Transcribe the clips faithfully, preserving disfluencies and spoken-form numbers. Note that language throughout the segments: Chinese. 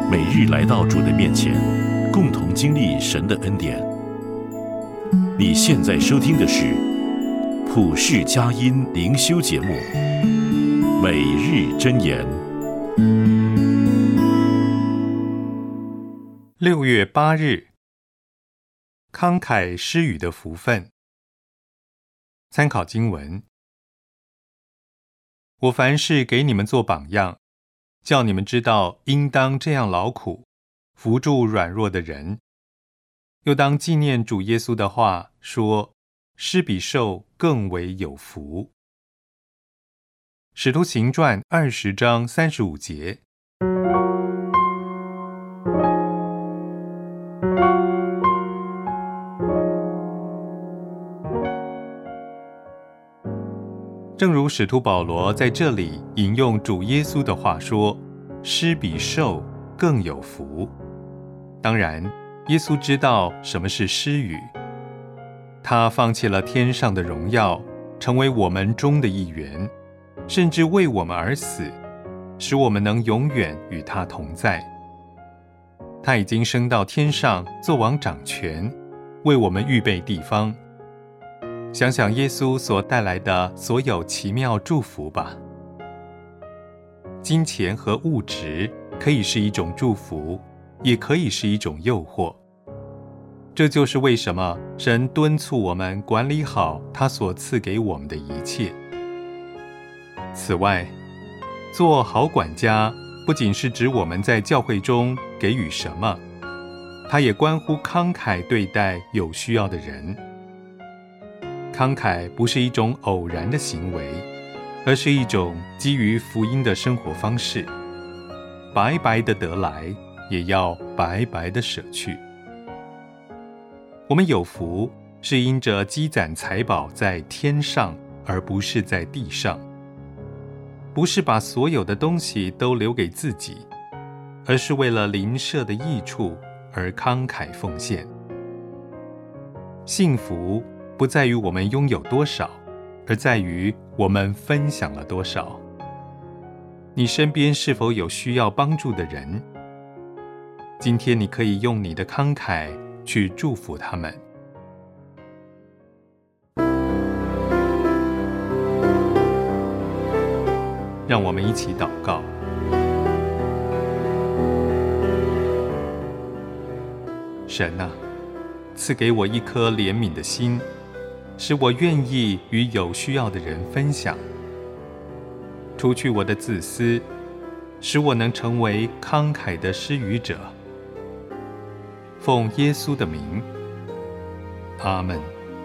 每日来到主的面前，共同经历神的恩典。你现在收听的是普世佳音灵修节目《每日箴言》。 六月八日，慷慨施予的福分。参考经文：我凡事给你们做榜样，叫你们知道应当这样劳苦，扶助软弱的人。又当纪念主耶稣的话，说：施比受更为有福。使徒行传二十章三十五节。正如使徒保罗在这里引用主耶稣的话说，施比受更有福。当然，耶稣知道什么是施予，他放弃了天上的荣耀，成为我们中的一员，甚至为我们而死，使我们能永远与他同在。他已经升到天上，作王掌权，为我们预备地方。想想耶稣所带来的所有奇妙祝福吧。金钱和物质可以是一种祝福，也可以是一种诱惑。这就是为什么神敦促我们管理好他所赐给我们的一切。此外，做好管家不仅是指我们在教会中给予什么，它也关乎慷慨对待有需要的人。慷慨不是一种偶然的行为，而是一种基于福音的生活方式。白白的得来，也要白白的舍去。我们有福，是因着积攒财宝在天上，而不是在地上。不是把所有的东西都留给自己，而是为了邻舍的益处而慷慨奉献。幸福不在于我们拥有多少，而在于我们分享了多少。你身边是否有需要帮助的人？今天你可以用你的慷慨去祝福他们。让我们一起祷告。神啊，赐给我一颗怜悯的心，使我愿意与有需要的人分享。除去我的自私，使我能成为慷慨的施予者。奉耶稣的名，阿们。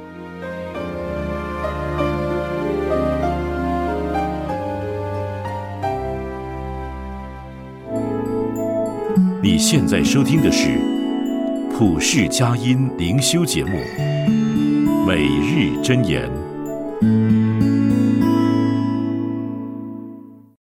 你现在收听的是普世佳音灵修节目《每日箴言》。